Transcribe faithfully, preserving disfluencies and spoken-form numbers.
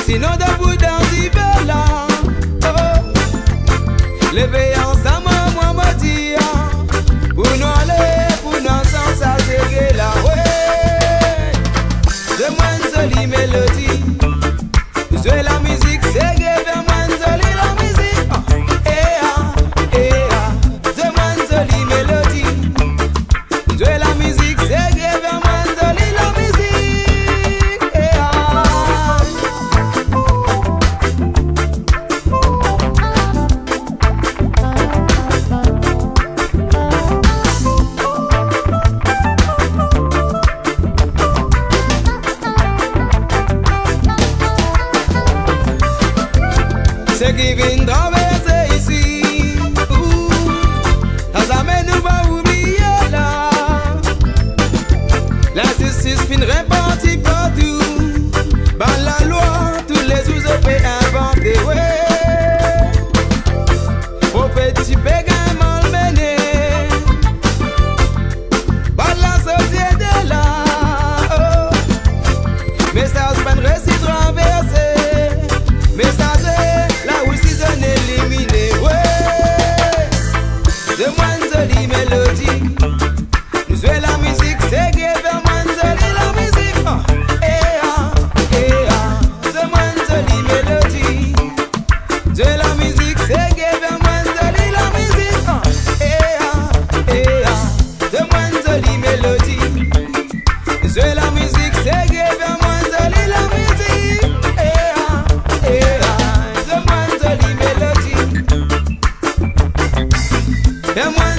sinon debout dans du bella. Oh, levez ensemble, moi, moi, dis, pour nous aller, pour nous ensemble, ça c'est là, ouais. De moi une jolie mélodie, jouer la musique, c'est vraiment une jolie la musique. Oh, eh ah, eh ah, de moi une jolie mélodie, jouer la musique, c'est vraiment une jolie la musique. Eh ah. C'est qui vient traverser ici, ouh, ça jamais nous va oublier là. La justice fin répartie partout, par la loi, tous les oiseaux fait inventer, ouais. Au petit pékin malmené, par la société là, oh. Message pas de récit traversé, message éliminé, ouais. De moi une jolie mélodie, nous jouer la musique, c'est vraiment une jolie la musique. Oh, eh ah, eh ah, de moi une jolie mélodie, jouer la musique, c'est vraiment une jolie la musique. Oh, eh ah, eh ah, de moi une jolie mélodie, jouer la musique, c'est vraiment une jolie la musique. Eh ah, eh ah, de moi une jolie mélodie. And one